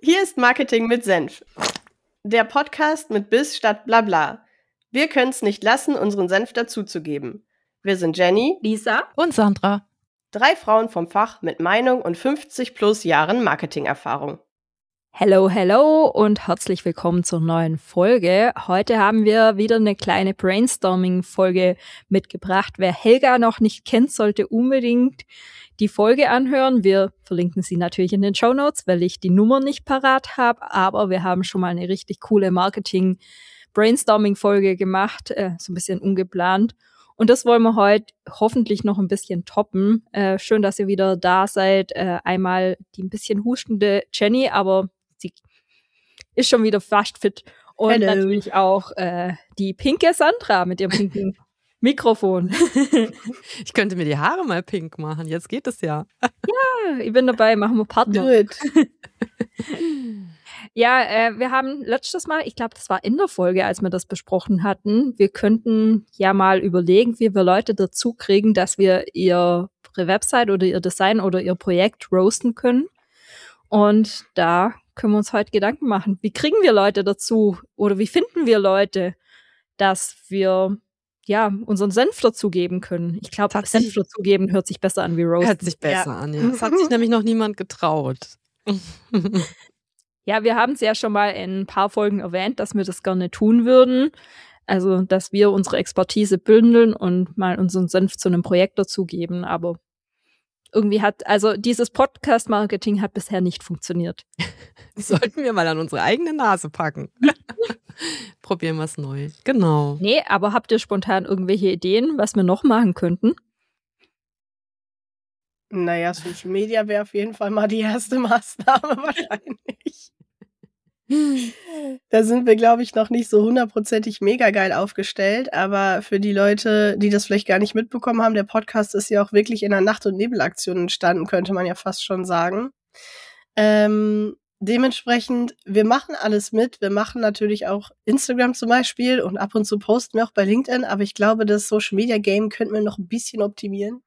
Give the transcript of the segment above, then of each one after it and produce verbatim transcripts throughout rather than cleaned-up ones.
Hier ist Marketing mit Senf. Der Podcast mit Biss statt Blabla. Wir können's nicht lassen, unseren Senf dazuzugeben. Wir sind Jenny, Lisa und Sandra. Drei Frauen vom Fach mit Meinung und fünfzig plus Jahren Marketingerfahrung. Hello, hello und herzlich willkommen zur neuen Folge. Heute haben wir wieder eine kleine Brainstorming-Folge mitgebracht. Wer Helga noch nicht kennt, sollte unbedingt die Folge anhören. Wir verlinken sie natürlich in den Shownotes, weil ich die Nummer nicht parat habe, aber wir haben schon mal eine richtig coole Marketing-Brainstorming-Folge gemacht, äh, so ein bisschen ungeplant. Und das wollen wir heute hoffentlich noch ein bisschen toppen. Äh, schön, dass ihr wieder da seid. Äh, einmal die ein bisschen hustende Jenny, aber sie ist schon wieder fast fit. Und Hello. Natürlich auch äh, die pinke Sandra mit ihrem pinken Mikrofon. Ich könnte mir die Haare mal pink machen. Jetzt geht es ja. Ja, ich bin dabei. Machen wir Partner. Do it. Ja, äh, wir haben letztes Mal, ich glaube, das war in der Folge, als wir das besprochen hatten, wir könnten ja mal überlegen, wie wir Leute dazu kriegen, dass wir ihre Website oder ihr Design oder ihr Projekt roasten können. Und da können wir uns heute Gedanken machen. Wie kriegen wir Leute dazu oder wie finden wir Leute, dass wir ja unseren Senf dazugeben können? Ich glaube, Senf dazugeben hört sich besser an wie roasten. Hört sich besser ja. an, ja. Das hat sich nämlich noch niemand getraut. Ja, wir haben es ja schon mal in ein paar Folgen erwähnt, dass wir das gerne tun würden. Also, dass wir unsere Expertise bündeln und mal unseren Senf zu einem Projekt dazugeben. Aber irgendwie hat, also dieses Podcast-Marketing hat bisher nicht funktioniert. Das sollten wir mal an unsere eigene Nase packen. Probieren wir es neu. Genau. Nee, aber habt ihr spontan irgendwelche Ideen, was wir noch machen könnten? Naja, Social Media wäre auf jeden Fall mal die erste Maßnahme wahrscheinlich. Da sind wir, glaube ich, noch nicht so hundertprozentig mega geil aufgestellt, aber für die Leute, die das vielleicht gar nicht mitbekommen haben, der Podcast ist ja auch wirklich in einer Nacht- und Nebelaktion entstanden, könnte man ja fast schon sagen. Ähm, dementsprechend, wir machen alles mit, wir machen natürlich auch Instagram zum Beispiel und ab und zu posten wir auch bei LinkedIn, aber ich glaube, das Social Media Game könnten wir noch ein bisschen optimieren.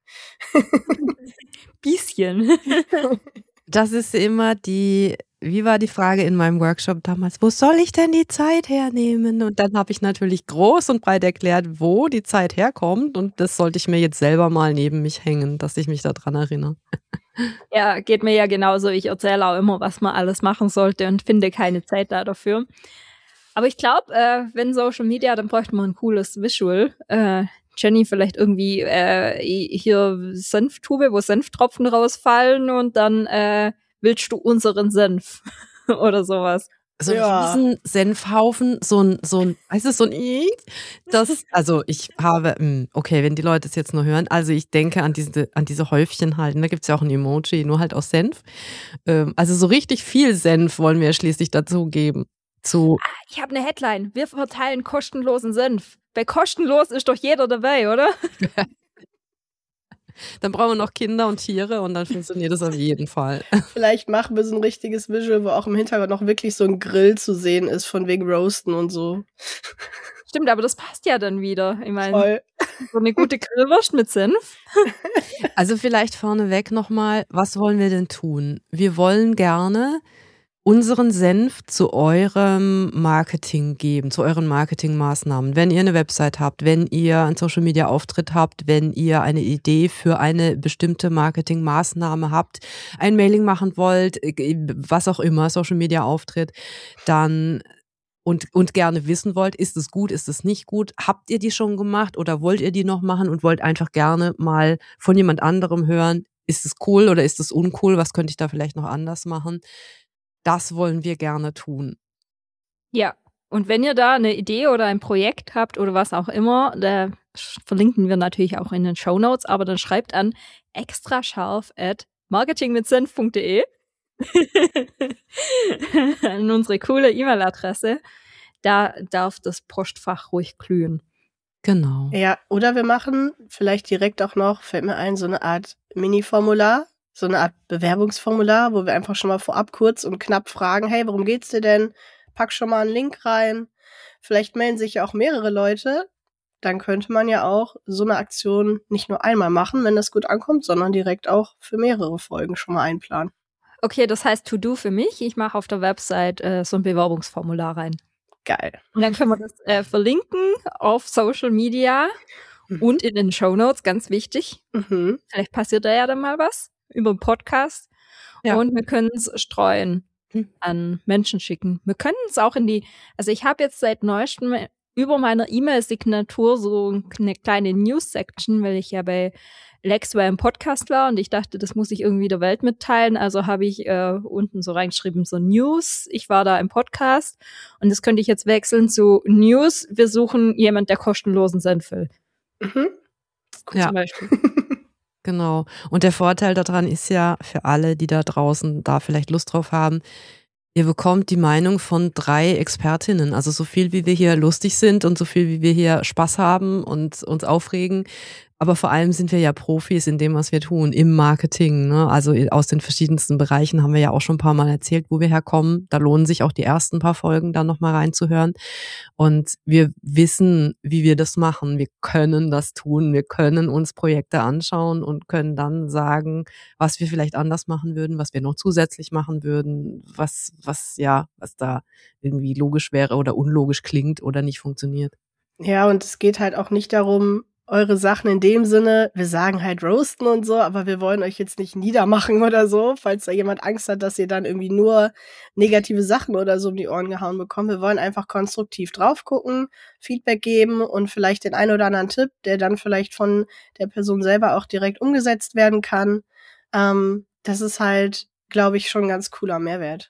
Bisschen. Das ist immer die, wie war die Frage in meinem Workshop damals, wo soll ich denn die Zeit hernehmen? Und dann habe ich natürlich groß und breit erklärt, wo die Zeit herkommt und das sollte ich mir jetzt selber mal neben mich hängen, dass ich mich daran erinnere. Ja, geht mir ja genauso. Ich erzähle auch immer, was man alles machen sollte und finde keine Zeit da dafür. Aber ich glaube, äh, wenn Social Media, dann bräuchte man ein cooles Visual. Äh, Jenny, vielleicht irgendwie äh, hier Senftube, wo Senftropfen rausfallen und dann äh, willst du unseren Senf oder sowas. So ein Ja. riesen Senfhaufen, so ein, so ein, weißt du, so ein, das, also ich habe, okay, wenn die Leute es jetzt nur hören, also ich denke an diese, an diese Häufchen halt, da gibt's ja auch ein Emoji, nur halt aus Senf. Also so richtig viel Senf wollen wir schließlich dazu geben. Zu ah, ich habe eine Headline, wir verteilen kostenlosen Senf. Bei kostenlos ist doch jeder dabei, oder? Dann brauchen wir noch Kinder und Tiere und dann funktioniert das auf jeden Fall. Vielleicht machen wir so ein richtiges Visual, wo auch im Hintergrund noch wirklich so ein Grill zu sehen ist, von wegen Roasten und so. Stimmt, aber das passt ja dann wieder. Ich meine, Voll. so eine gute Grillwurst mit Senf. Also vielleicht vorneweg nochmal, was wollen wir denn tun? Wir wollen gerne unseren Senf zu eurem Marketing geben, zu euren Marketingmaßnahmen. Wenn ihr eine Website habt, wenn ihr einen Social-Media-Auftritt habt, wenn ihr eine Idee für eine bestimmte Marketingmaßnahme habt, ein Mailing machen wollt, was auch immer, Social-Media-Auftritt, dann und, und gerne wissen wollt, ist es gut, ist es nicht gut, habt ihr die schon gemacht oder wollt ihr die noch machen und wollt einfach gerne mal von jemand anderem hören, ist es cool oder ist es uncool, was könnte ich da vielleicht noch anders machen? Das wollen wir gerne tun. Ja, und wenn ihr da eine Idee oder ein Projekt habt oder was auch immer, da verlinken wir natürlich auch in den Shownotes, aber dann schreibt an extrascharf at marketingmitsenf punkt de an unsere coole E-Mail-Adresse. Da darf das Postfach ruhig glühen. Genau. Ja, oder wir machen vielleicht direkt auch noch, fällt mir ein, so eine Art Mini-Formular, so eine Art Bewerbungsformular, wo wir einfach schon mal vorab kurz und knapp fragen, hey, worum geht's dir denn? Pack schon mal einen Link rein. Vielleicht melden sich ja auch mehrere Leute. Dann könnte man ja auch so eine Aktion nicht nur einmal machen, wenn das gut ankommt, sondern direkt auch für mehrere Folgen schon mal einplanen. Okay, das heißt To-Do für mich. Ich mache auf der Website äh, so ein Bewerbungsformular rein. Geil. Und dann können wir das äh, verlinken auf Social Media mhm. und in den Shownotes, ganz wichtig. Mhm. Vielleicht passiert da ja dann mal was über den Podcast. Ja. Und wir können es streuen, mhm. an Menschen schicken. Wir können es auch in die, also ich habe jetzt seit neuestem über meiner E-Mail-Signatur so eine kleine News-Section, weil ich ja bei Lexware im Podcast war und ich dachte, das muss ich irgendwie der Welt mitteilen. Also habe ich äh, unten so reingeschrieben, so News. Ich war da im Podcast und das könnte ich jetzt wechseln zu News. Wir suchen jemand, der kostenlosen Senf will. Mhm. Ja. Zum Beispiel. Genau. Und der Vorteil daran ist ja für alle, die da draußen da vielleicht Lust drauf haben, ihr bekommt die Meinung von drei Expertinnen. Also so viel, wie wir hier lustig sind und so viel, wie wir hier Spaß haben und uns aufregen. Aber vor allem sind wir ja Profis in dem, was wir tun, im Marketing. Ne? Also aus den verschiedensten Bereichen haben wir ja auch schon ein paar Mal erzählt, wo wir herkommen. Da lohnen sich auch die ersten paar Folgen dann nochmal reinzuhören. Und wir wissen, wie wir das machen. Wir können das tun. Wir können uns Projekte anschauen und können dann sagen, was wir vielleicht anders machen würden, was wir noch zusätzlich machen würden, was, was, ja, was da irgendwie logisch wäre oder unlogisch klingt oder nicht funktioniert. Ja, und es geht halt auch nicht darum, eure Sachen in dem Sinne, wir sagen halt roasten und so, aber wir wollen euch jetzt nicht niedermachen oder so, falls da jemand Angst hat, dass ihr dann irgendwie nur negative Sachen oder so um die Ohren gehauen bekommt. Wir wollen einfach konstruktiv drauf gucken, Feedback geben und vielleicht den einen oder anderen Tipp, der dann vielleicht von der Person selber auch direkt umgesetzt werden kann. Ähm, das ist halt, glaube ich, schon ein ganz cooler Mehrwert.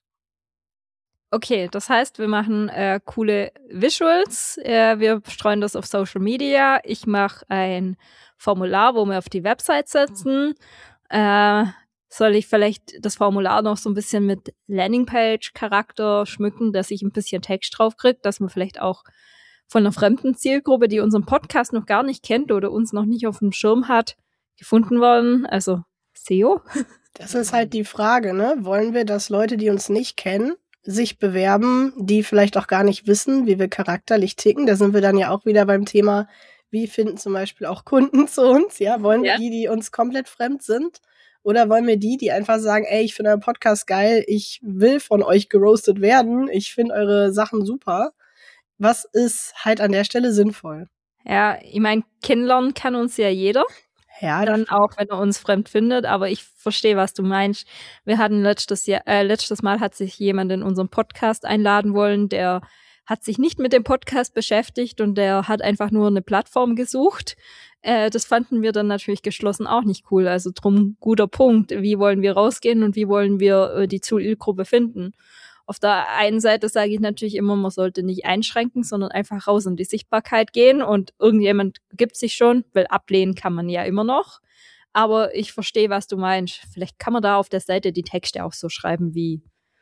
Okay, das heißt, wir machen äh, coole Visuals, äh, wir streuen das auf Social Media, ich mache ein Formular, wo wir auf die Website setzen. Äh, soll ich vielleicht das Formular noch so ein bisschen mit Landingpage-Charakter schmücken, dass ich ein bisschen Text drauf kriege, dass man vielleicht auch von einer fremden Zielgruppe, die unseren Podcast noch gar nicht kennt oder uns noch nicht auf dem Schirm hat, gefunden worden, also S E O? Das ist halt die Frage, ne? Wollen wir, dass Leute, die uns nicht kennen, sich bewerben, die vielleicht auch gar nicht wissen, wie wir charakterlich ticken? Da sind wir dann ja auch wieder beim Thema, wie finden zum Beispiel auch Kunden zu uns? Ja, wollen wir ja. die, die uns komplett fremd sind? Oder wollen wir die, die einfach sagen, ey, ich finde euren Podcast geil, ich will von euch geroastet werden, ich finde eure Sachen super. Was ist halt an der Stelle sinnvoll? Ja, ich meine, kennenlernen kann uns ja jeder. Ja, dann auch, wenn er uns fremd findet, aber ich verstehe, was du meinst. Wir hatten letztes Jahr, äh, letztes Mal hat sich jemand in unseren Podcast einladen wollen, der hat sich nicht mit dem Podcast beschäftigt und der hat einfach nur eine Plattform gesucht. Äh, das fanden wir dann natürlich geschlossen auch nicht cool. Also drum guter Punkt. Wie wollen wir rausgehen und wie wollen wir äh, die Zielgruppe finden? Auf der einen Seite sage ich natürlich immer, man sollte nicht einschränken, sondern einfach raus in die Sichtbarkeit gehen und irgendjemand gibt sich schon, weil ablehnen kann man ja immer noch. Aber ich verstehe, was du meinst. Vielleicht kann man da auf der Seite die Texte auch so schreiben wie,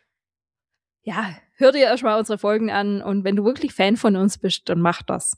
ja, hör dir erstmal unsere Folgen an und wenn du wirklich Fan von uns bist, dann mach das.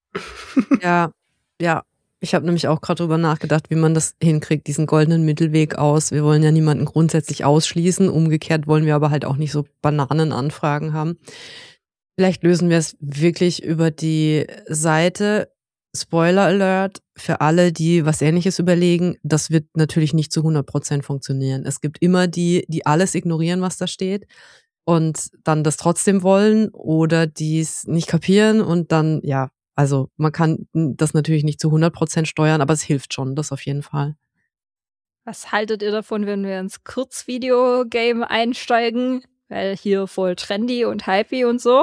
Ja, ja. Ich habe nämlich auch gerade drüber nachgedacht, wie man das hinkriegt, diesen goldenen Mittelweg aus. Wir wollen ja niemanden grundsätzlich ausschließen. Umgekehrt wollen wir aber halt auch nicht so Bananenanfragen haben. Vielleicht lösen wir es wirklich über die Seite. Spoiler Alert für alle, die was Ähnliches überlegen. Das wird natürlich nicht zu hundert Prozent funktionieren. Es gibt immer die, die alles ignorieren, was da steht und dann das trotzdem wollen oder die es nicht kapieren und dann, ja, also man kann das natürlich nicht zu hundert Prozent steuern, aber es hilft schon, das auf jeden Fall. Was haltet ihr davon, wenn wir ins Kurzvideo-Game einsteigen? Weil hier voll trendy und hypey und so.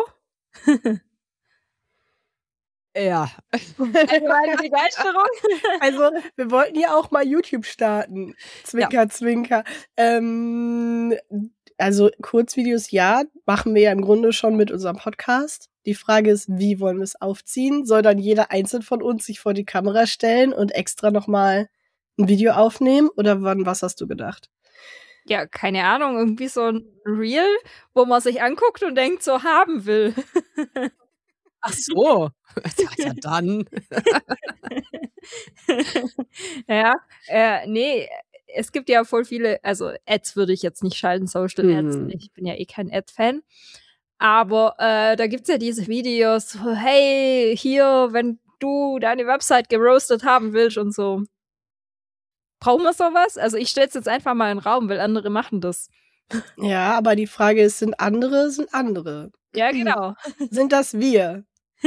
Ja. Allgemeine Begeisterung. Also wir wollten ja auch mal YouTube starten. Zwinker, ja. Zwinker. Ähm, also Kurzvideos, ja, machen wir ja im Grunde schon mit unserem Podcast. Die Frage ist, wie wollen wir es aufziehen? Soll dann jeder einzeln von uns sich vor die Kamera stellen und extra nochmal ein Video aufnehmen? Oder wann, was hast du gedacht? Ja, keine Ahnung, irgendwie so ein Reel, wo man sich anguckt und denkt, so haben will. Ach so, ja dann. ja, äh, nee, es gibt ja voll viele, also Ads würde ich jetzt nicht schalten, Social Ads, hm. ich bin ja eh kein Ad-Fan. Aber äh, da gibt's ja diese Videos, so, hey, hier, wenn du deine Website geroastet haben willst und so. Brauchen wir sowas? Also ich stelle es jetzt einfach mal in den Raum, weil andere machen das. Ja, aber die Frage ist, sind andere, sind andere. Ja, genau. Sind das wir?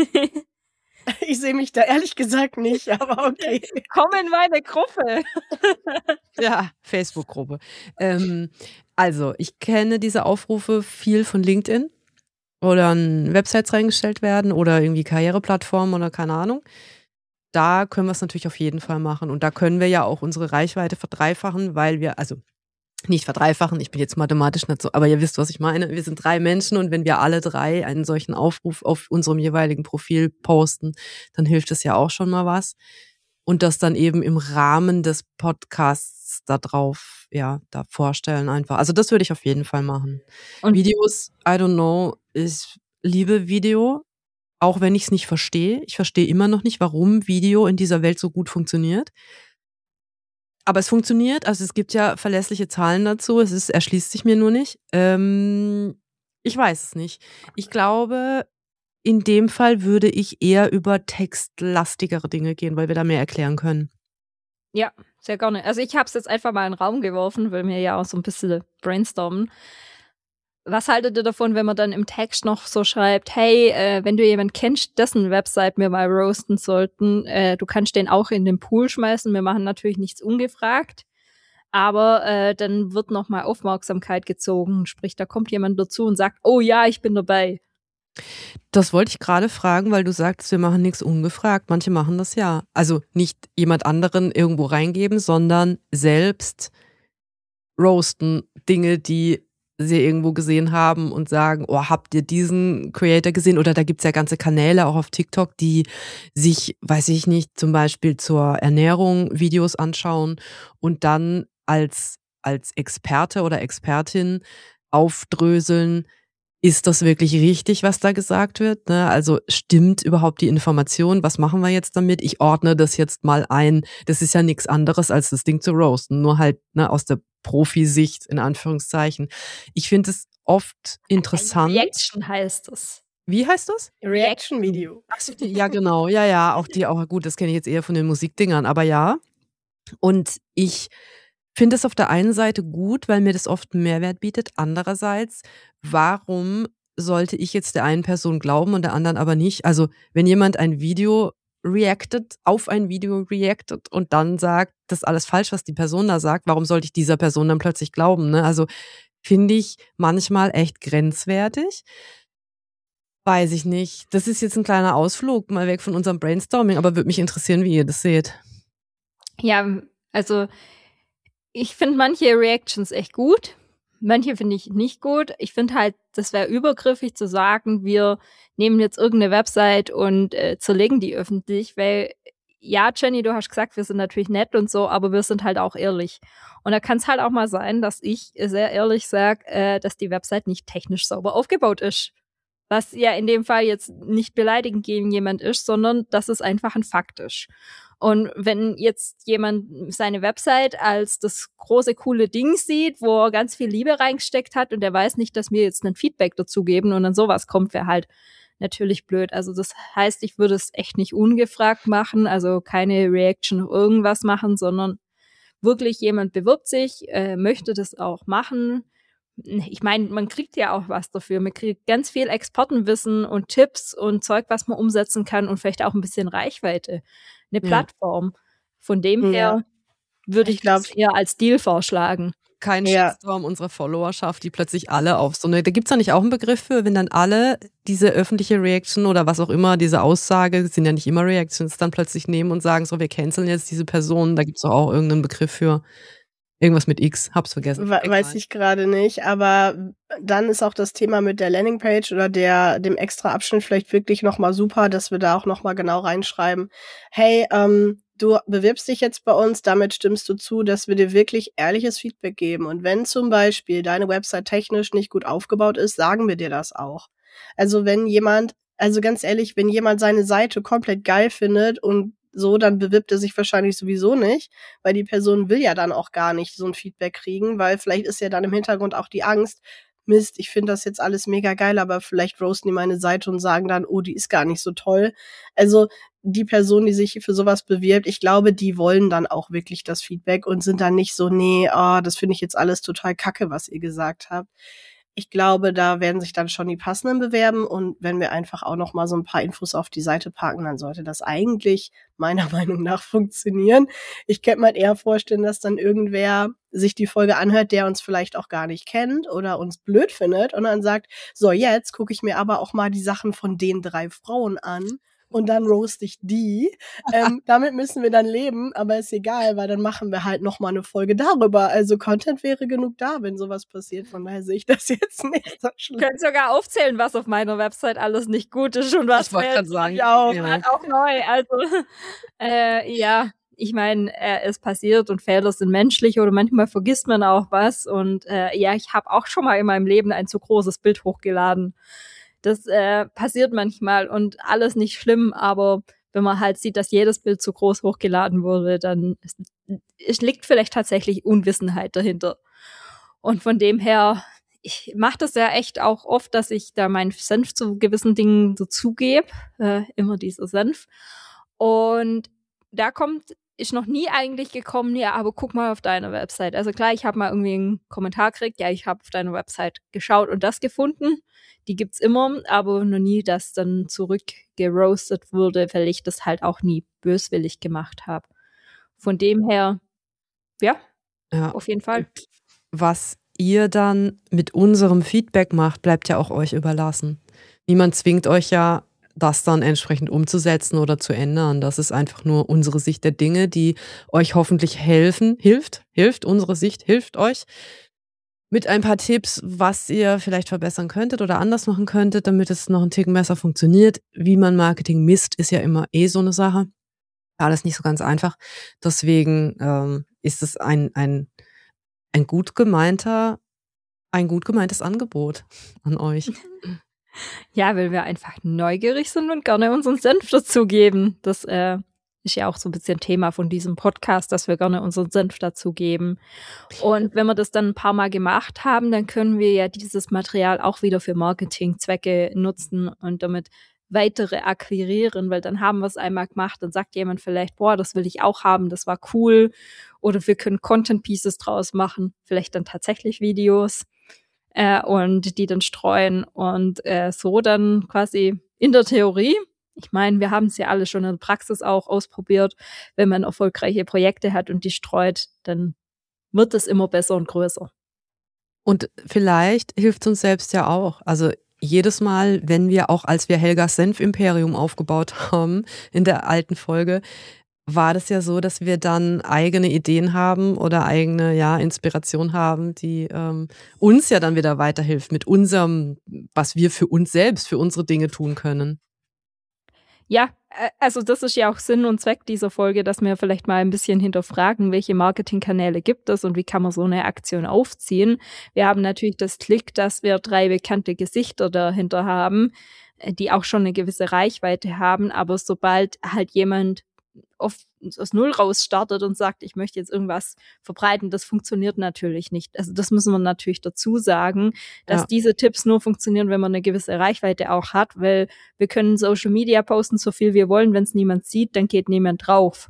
Ich sehe mich da ehrlich gesagt nicht, aber okay. Komm in meine Gruppe. Ja, Facebook-Gruppe. Ähm, also, ich kenne diese Aufrufe viel von LinkedIn oder an Websites reingestellt werden oder irgendwie Karriereplattformen oder keine Ahnung. Da können wir es natürlich auf jeden Fall machen. Und da können wir ja auch unsere Reichweite verdreifachen, weil wir, also nicht verdreifachen, ich bin jetzt mathematisch nicht so, aber ihr wisst, was ich meine. Wir sind drei Menschen und wenn wir alle drei einen solchen Aufruf auf unserem jeweiligen Profil posten, dann hilft es ja auch schon mal was. Und das dann eben im Rahmen des Podcasts da drauf, ja, da vorstellen einfach. Also das würde ich auf jeden Fall machen. Und Videos, I don't know, ich liebe Video, auch wenn ich es nicht verstehe. Ich verstehe immer noch nicht, warum Video in dieser Welt so gut funktioniert. Aber es funktioniert, also es gibt ja verlässliche Zahlen dazu, es ist, erschließt sich mir nur nicht. Ähm, ich weiß es nicht. Ich glaube, in dem Fall würde ich eher über textlastigere Dinge gehen, weil wir da mehr erklären können. Ja, sehr gerne. Also ich habe es jetzt einfach mal in den Raum geworfen, weil wir ja auch so ein bisschen brainstormen. Was haltet ihr davon, wenn man dann im Text noch so schreibt, hey, äh, wenn du jemanden kennst, dessen Website wir mal roasten sollten, äh, du kannst den auch in den Pool schmeißen. Wir machen natürlich nichts ungefragt, aber äh, dann wird noch mal Aufmerksamkeit gezogen. Sprich, da kommt jemand dazu und sagt, oh ja, ich bin dabei. Das wollte ich gerade fragen, weil du sagst, wir machen nichts ungefragt. Manche machen das ja. Also nicht jemand anderen irgendwo reingeben, sondern selbst roasten Dinge, die sie irgendwo gesehen haben und sagen, oh, habt ihr diesen Creator gesehen? Oder da gibt's ja ganze Kanäle auch auf TikTok, die sich, weiß ich nicht, zum Beispiel zur Ernährung Videos anschauen und dann als, als Experte oder Expertin aufdröseln, ist das wirklich richtig, was da gesagt wird? Ne? Also stimmt überhaupt die Information? Was machen wir jetzt damit? Ich ordne das jetzt mal ein. Das ist ja nichts anderes, als das Ding zu roasten, nur halt ne, aus der Profisicht, in Anführungszeichen. Ich finde es oft interessant. Reaction heißt es. Wie heißt das? Reaction-Video. Ja, genau. Ja, ja. Auch die, auch gut, das kenne ich jetzt eher von den Musikdingern, aber ja. Und ich finde es auf der einen Seite gut, weil mir das oft einen Mehrwert bietet. Andererseits, warum sollte ich jetzt der einen Person glauben und der anderen aber nicht? Also, wenn jemand ein Video reactet, auf ein Video reactet und dann sagt, das ist alles falsch, was die Person da sagt, warum sollte ich dieser Person dann plötzlich glauben? Ne? Also, finde ich manchmal echt grenzwertig. Weiß ich nicht. Das ist jetzt ein kleiner Ausflug, mal weg von unserem Brainstorming, aber würde mich interessieren, wie ihr das seht. Ja, also ich finde manche Reactions echt gut, manche finde ich nicht gut. Ich finde halt, das wäre übergriffig zu sagen, wir nehmen jetzt irgendeine Website und äh, zerlegen die öffentlich, weil ja, Jenny, du hast gesagt, wir sind natürlich nett und so, aber wir sind halt auch ehrlich. Und da kann es halt auch mal sein, dass ich sehr ehrlich sage, äh, dass die Website nicht technisch sauber aufgebaut ist. Was ja in dem Fall jetzt nicht beleidigend gegen jemand ist, sondern dass es einfach ein Fakt ist. Und wenn jetzt jemand seine Website als das große, coole Ding sieht, wo er ganz viel Liebe reingesteckt hat und der weiß nicht, dass wir jetzt ein Feedback dazu geben und dann sowas kommt, wäre halt natürlich blöd. Also das heißt, ich würde es echt nicht ungefragt machen, also keine Reaction auf irgendwas machen, sondern wirklich jemand bewirbt sich, äh, möchte das auch machen. Ich meine, man kriegt ja auch was dafür. Man kriegt ganz viel Expertenwissen und Tipps und Zeug, was man umsetzen kann und vielleicht auch ein bisschen Reichweite. Eine Plattform. Ja. Von dem ja. her würde ich, ich glaub, das eher als Deal vorschlagen. Kein ja. Shitstorm unserer Followerschaft, die plötzlich alle auf so eine, da gibt's da nicht auch einen Begriff für, wenn dann alle diese öffentliche Reaction oder was auch immer, diese Aussage, sind ja nicht immer Reactions, dann plötzlich nehmen und sagen, so, wir canceln jetzt diese Person, da gibt's doch auch irgendeinen Begriff für. Irgendwas mit X, hab's vergessen. We- weiß ich gerade nicht, aber dann ist auch das Thema mit der Landingpage oder der dem extra Abschnitt vielleicht wirklich nochmal super, dass wir da auch nochmal genau reinschreiben, hey, ähm, du bewirbst dich jetzt bei uns, damit stimmst du zu, dass wir dir wirklich ehrliches Feedback geben. Und wenn zum Beispiel deine Website technisch nicht gut aufgebaut ist, sagen wir dir das auch. Also wenn jemand, also ganz ehrlich, wenn jemand seine Seite komplett geil findet und so, dann bewirbt er sich wahrscheinlich sowieso nicht, weil die Person will ja dann auch gar nicht so ein Feedback kriegen, weil vielleicht ist ja dann im Hintergrund auch die Angst, Mist, ich finde das jetzt alles mega geil, aber vielleicht roasten die meine Seite und sagen dann, oh, die ist gar nicht so toll. Also die Person, die sich für sowas bewirbt, ich glaube, die wollen dann auch wirklich das Feedback und sind dann nicht so, nee, oh, das finde ich jetzt alles total kacke, was ihr gesagt habt. Ich glaube, da werden sich dann schon die Passenden bewerben und wenn wir einfach auch noch mal so ein paar Infos auf die Seite packen, dann sollte das eigentlich meiner Meinung nach funktionieren. Ich könnte mir eher vorstellen, dass dann irgendwer sich die Folge anhört, der uns vielleicht auch gar nicht kennt oder uns blöd findet und dann sagt, so jetzt gucke ich mir aber auch mal die Sachen von den drei Frauen an. Und dann roast ich die. Ähm, damit müssen wir dann leben, aber ist egal, weil dann machen wir halt noch mal eine Folge darüber. Also Content wäre genug da, wenn sowas passiert. Von daher sehe ich das jetzt nicht so schlimm. Ich könnte sogar aufzählen, was auf meiner Website alles nicht gut ist und was Ich wollte gerade sagen, ich auch, ja. auch neu. Also äh, ja, ich meine, äh, es passiert und Fehler sind menschlich oder manchmal vergisst man auch was. Und äh, ja, ich habe auch schon mal in meinem Leben ein zu großes Bild hochgeladen. Das äh, passiert manchmal und alles nicht schlimm, aber wenn man halt sieht, dass jedes Bild zu groß hochgeladen wurde, dann ist, es liegt vielleicht tatsächlich Unwissenheit dahinter. Und von dem her, ich mache das ja echt auch oft, dass ich da meinen Senf zu gewissen Dingen so zugebe, äh, immer dieser Senf. Und da kommt, ist noch nie eigentlich gekommen, ja, aber guck mal auf deiner Website. Also klar, ich habe mal irgendwie einen Kommentar gekriegt, ja, ich habe auf deiner Website geschaut und das gefunden. Die gibt's immer, aber noch nie, dass dann zurückgeroastet wurde, weil ich das halt auch nie böswillig gemacht habe. Von dem her, ja, Ja. auf jeden Fall. Was ihr dann mit unserem Feedback macht, bleibt ja auch euch überlassen. Niemand zwingt euch ja, das dann entsprechend umzusetzen oder zu ändern. Das ist einfach nur unsere Sicht der Dinge, die euch hoffentlich helfen, hilft, hilft, unsere Sicht hilft euch mit ein paar Tipps, was ihr vielleicht verbessern könntet oder anders machen könntet, damit es noch ein Ticken besser funktioniert. Wie man Marketing misst, ist ja immer eh so eine Sache. Alles nicht so ganz einfach. Deswegen ähm, ist es ein, ein, ein gut gemeinter, ein gut gemeintes Angebot an euch. Ja, weil wir einfach neugierig sind und gerne unseren Senf dazugeben. Das äh, ist ja auch so ein bisschen Thema von diesem Podcast, dass wir gerne unseren Senf dazugeben. Und wenn wir das dann ein paar Mal gemacht haben, dann können wir ja dieses Material auch wieder für Marketingzwecke nutzen und damit weitere akquirieren, weil dann haben wir es einmal gemacht, dann sagt jemand vielleicht, boah, das will ich auch haben, das war cool. Oder wir können Content Pieces draus machen, vielleicht dann tatsächlich Videos. Äh, und die dann streuen und äh, so dann quasi in der Theorie, ich meine, wir haben es ja alle schon in der Praxis auch ausprobiert, wenn man erfolgreiche Projekte hat und die streut, dann wird es immer besser und größer. Und vielleicht hilft es uns selbst ja auch. Also jedes Mal, wenn wir auch, als wir Helgas Senf-Imperium aufgebaut haben in der alten Folge, war das ja so, dass wir dann eigene Ideen haben oder eigene ja, Inspiration haben, die ähm, uns ja dann wieder weiterhilft mit unserem, was wir für uns selbst, für unsere Dinge tun können. Ja, also das ist ja auch Sinn und Zweck dieser Folge, dass wir vielleicht mal ein bisschen hinterfragen, welche Marketingkanäle gibt es und wie kann man so eine Aktion aufziehen. Wir haben natürlich das Glück, dass wir drei bekannte Gesichter dahinter haben, die auch schon eine gewisse Reichweite haben, aber sobald halt jemand oft aus Null raus startet und sagt, ich möchte jetzt irgendwas verbreiten, das funktioniert natürlich nicht. Also das müssen wir natürlich dazu sagen, dass ja. diese Tipps nur funktionieren, wenn man eine gewisse Reichweite auch hat, weil wir können Social Media posten, so viel wir wollen, wenn es niemand sieht, dann geht niemand drauf.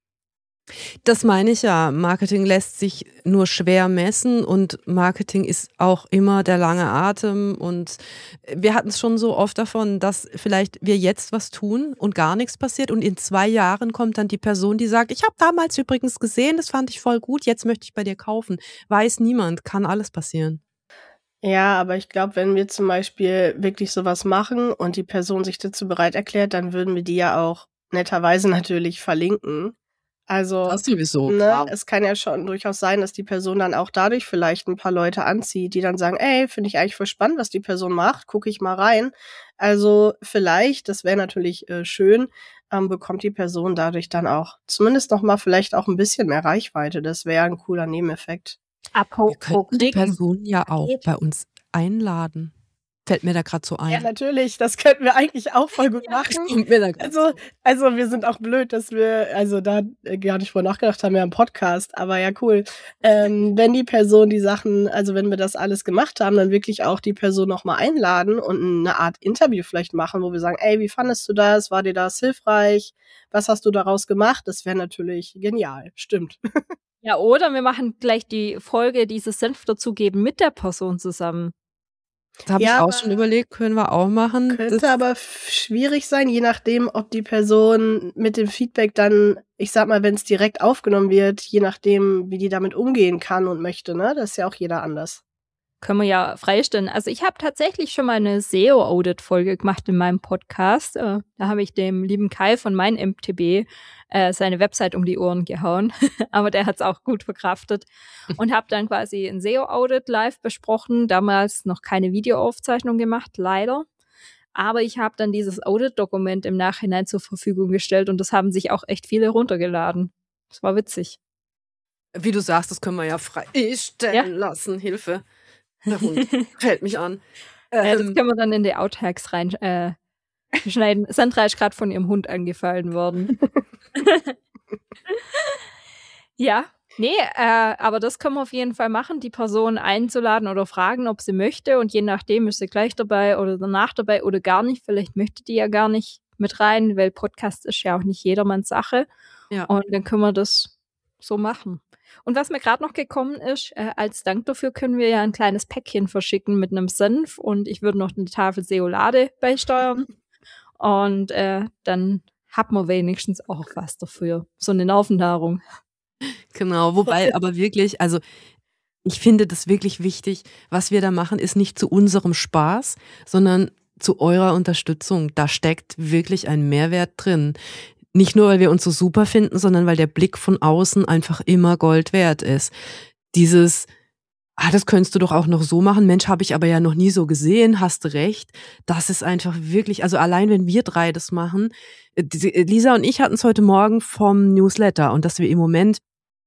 Das meine ich ja. Marketing lässt sich nur schwer messen und Marketing ist auch immer der lange Atem und wir hatten es schon so oft davon, dass vielleicht wir jetzt was tun und gar nichts passiert und in zwei Jahren kommt dann die Person, die sagt, ich habe damals übrigens gesehen, das fand ich voll gut, jetzt möchte ich bei dir kaufen. Weiß niemand, kann alles passieren. Ja, aber ich glaube, wenn wir zum Beispiel wirklich sowas machen und die Person sich dazu bereit erklärt, dann würden wir die ja auch netterweise natürlich verlinken. Also, das sowieso, ne, klar. es kann ja schon durchaus sein, dass die Person dann auch dadurch vielleicht ein paar Leute anzieht, die dann sagen, ey, finde ich eigentlich voll spannend, was die Person macht, gucke ich mal rein. Also vielleicht, das wäre natürlich äh, schön, ähm, bekommt die Person dadurch dann auch zumindest noch mal vielleicht auch ein bisschen mehr Reichweite. Das wäre ein cooler Nebeneffekt. Wir könnten die Person ja auch bei uns einladen. Fällt mir da gerade so ein. Ja, natürlich, das könnten wir eigentlich auch voll gut machen. Kommt mir da grad Also, also wir sind auch blöd, dass wir also da äh, gar nicht vorher nachgedacht haben, ja im Podcast, aber ja cool. Ähm, wenn die Person die Sachen, also wenn wir das alles gemacht haben, dann wirklich auch die Person nochmal einladen und eine Art Interview vielleicht machen, wo wir sagen, ey, wie fandest du das? War dir das hilfreich? Was hast du daraus gemacht? Das wäre natürlich genial, stimmt. Ja, oder wir machen gleich die Folge, dieses Senf dazugeben mit der Person zusammen. Das habe Ja, ich auch aber- schon überlegt, können wir auch machen. Könnte Das, aber f- schwierig sein, je nachdem, ob die Person mit dem Feedback dann, ich sag mal, wenn es direkt aufgenommen wird, je nachdem, wie die damit umgehen kann und möchte, ne? Das ist ja auch jeder anders. Können wir ja freistellen. Also ich habe tatsächlich schon mal eine S E O-Audit-Folge gemacht in meinem Podcast. Äh, da habe ich dem lieben Kai von mein M T B äh, seine Website um die Ohren gehauen. Aber der hat es auch gut verkraftet. Und habe dann quasi ein S E O-Audit live besprochen. Damals noch keine Videoaufzeichnung gemacht, leider. Aber ich habe dann dieses Audit-Dokument im Nachhinein zur Verfügung gestellt und das haben sich auch echt viele runtergeladen. Das war witzig. wie du sagst, das können wir ja freistellen Ja. lassen. Hilfe. Der Hund fällt mich an. Äh, das Ähm, können wir dann in die Outtakes rein äh, schneiden. Sandra ist gerade von ihrem Hund angefallen worden. Ja, nee, äh, aber das können wir auf jeden Fall machen, die Person einzuladen oder fragen, ob sie möchte. Und je nachdem ist sie gleich dabei oder danach dabei oder gar nicht. Vielleicht möchte die ja gar nicht mit rein, weil Podcast ist ja auch nicht jedermanns Sache. Ja. Und dann können wir das so machen. Und was mir gerade noch gekommen ist, äh, als Dank dafür können wir ja ein kleines Päckchen verschicken mit einem Senf und ich würde noch eine Tafel Seolade beisteuern. Und äh, dann hat man wenigstens auch was dafür. So eine Nervennahrung. Genau, wobei aber wirklich, also ich finde das wirklich wichtig, was wir da machen, ist nicht zu unserem Spaß, sondern zu eurer Unterstützung. Da steckt wirklich ein Mehrwert drin. Nicht nur, weil wir uns so super finden, sondern weil der Blick von außen einfach immer Gold wert ist. Dieses, ah, das könntest du doch auch noch so machen, Mensch, habe ich aber ja noch nie so gesehen, hast recht. Das ist einfach wirklich, also allein wenn wir drei das machen, Lisa und ich hatten es heute Morgen vom Newsletter und dass wir im Moment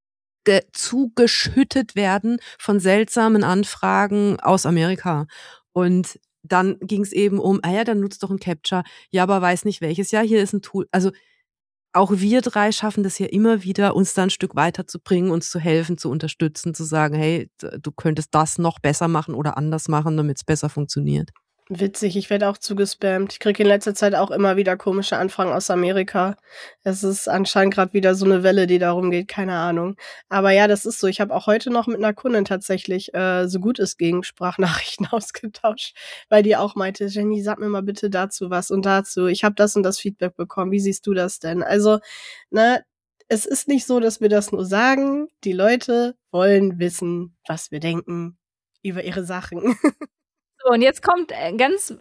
zugeschüttet werden von seltsamen Anfragen aus Amerika. Und dann ging es eben um, ah ja, dann nutzt doch ein Capture. Ja, aber weiß nicht welches. Ja, hier ist ein Tool. Also auch wir drei schaffen das ja immer wieder, uns da ein Stück weiterzubringen, uns zu helfen, zu unterstützen, zu sagen, hey, du könntest das noch besser machen oder anders machen, damit es besser funktioniert. Witzig, ich werde auch zugespammt. Ich kriege in letzter Zeit auch immer wieder komische Anfragen aus Amerika. Es ist anscheinend gerade wieder so eine Welle, die darum geht, keine Ahnung. Aber ja, das ist so. Ich habe auch heute noch mit einer Kundin tatsächlich äh, so gut es ging Sprachnachrichten ausgetauscht, weil die auch meinte, Jenny, sag mir mal bitte dazu was und dazu. Ich habe das und das Feedback bekommen. Wie siehst du das denn? Also, ne, es ist nicht so, dass wir das nur sagen. Die Leute wollen wissen, was wir denken über ihre Sachen. So, und jetzt kommt ein ganz,